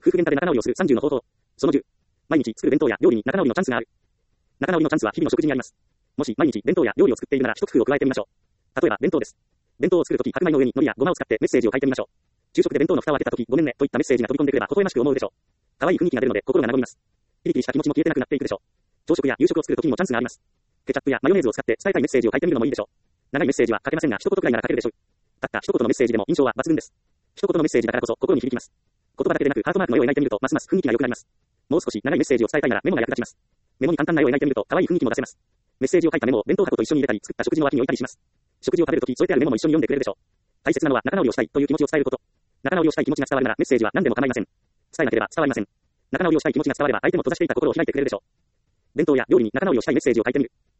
夫婦喧嘩で仲直りをする30の方法。その10。毎日作る弁当や料理に仲直りのチャンスがある。仲直りのチャンスは日々の食事にあります。もし毎日弁当や料理を作っているなら一工夫を加えてみましょう。例えば弁当です。弁当を作るとき白米の上に海苔やごまを使ってメッセージを書いてみましょう。昼食で弁当の蓋を開けたときごめんねといったメッセージが飛び込んでくれば微笑ましく思うでしょう。可愛い雰囲気が出るので心が和みます。ピリピリした気持ちも消えてなくなっていくでしょう。朝食や夕食を作るときにもチャンスがあります。ケチャップやマヨネーズを使って伝えたいメッセージを書いてみるのもいいでしょう。長いメッセージは書けませんが一言くらいなら書けるでしょう。たった一言のメッセージでも印象は抜群です。一言のメッセージだからこそ心に響きます。言葉だけでなくハートマークの絵を描いてみるとますます雰囲気が良くなります。もう少し長いメッセージを伝えたいならメモが役立ちます。メモに簡単な絵を描いてみると可愛い雰囲気も出せます。メッセージを書いたメモを弁当箱と一緒に入れたり作った食事の脇に置いたりします。食事を食べるとき添えてあるメモも一緒に読んでくれるでしょう。大切なのは仲直りをしたいという気持ちを伝えること。仲直りをしたい気持ちが伝わるならメッセージは何でも構いません。伝えなければ伝わりません。仲直りをしたい気持ちが伝われば相手も閉ざしていた心を開いてくれるでしょう。弁当や料理に仲直りをしたいメッセージを書いてみる。